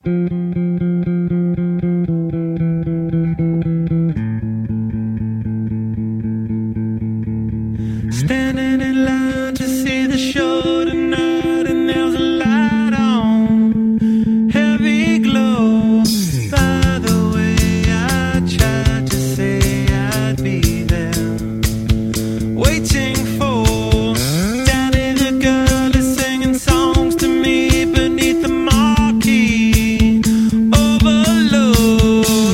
Standing in line to see the show tonight, and there's a light on, heavy glow. By the way, I tried to say I'd be there, waiting for Danny the girl is singing songs to me beneath the marquee. Overload.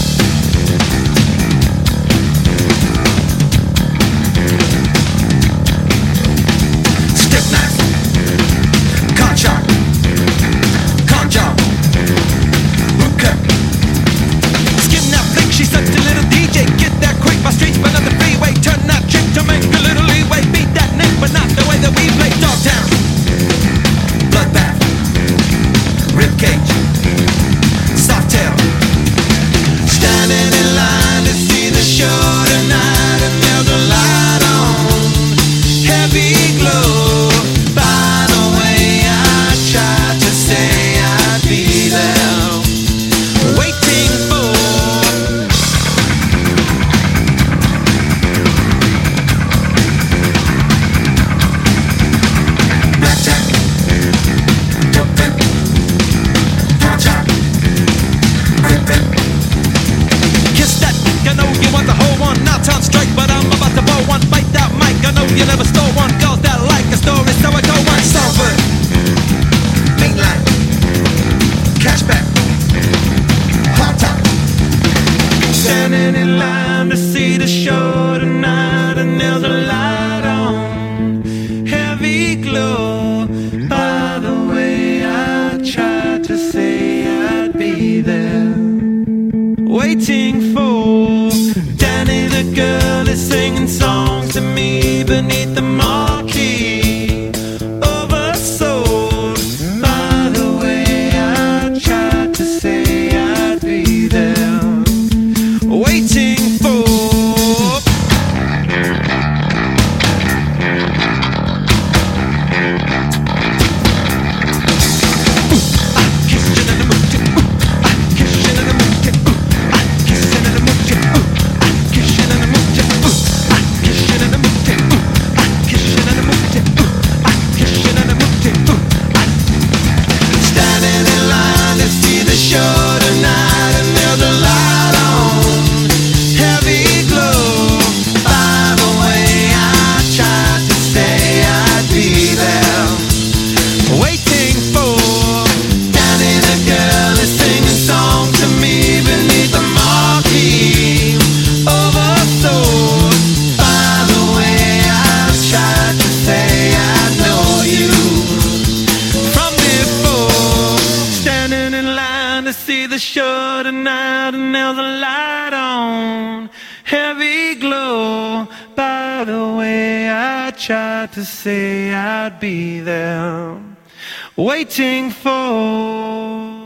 Stick knife, con shot, con job, root cut. Skin that flick, she sucks the little DJ. Get that quick, my streets, but not the freeway. Turn that trick to make a little leeway. Beat that neck, but not the way that we play. Dogtown, bloodbath, ribcage, soft tail. Standing in line to see the show tonight, and there's a light on, heavy glow. By the way, I tried to say I'd be there, waiting for blackjack, dope pimp, pawn shop, grip pimp. Kiss that dick, I know you want the whole one. Not sound straight, but I'm about to blow one. Bite that mic, I know you never stole one. Girls that like a story, so I told one. Salford, mainline, cashback, hot top. Standing in line to see the show tonight, and there's a light on, heavy glow. By the way, I tried to say I'd be there, waiting for Danny the girl is singing songs to me beneath the marquee. Oversold. By the way, I tried to say I'd be there, waiting for standing in line to see the show tonight, and there's a light on, heavy glow. By the way, I tried to say I'd be there, waiting for Danny the girl is singing songs to me beneath the marquee. Oversold. By the way, I tried to say I know you from before. Standing in line to see the show tonight, and there's a light on, heavy glow. By the way, I tried to say I'd be there, waiting for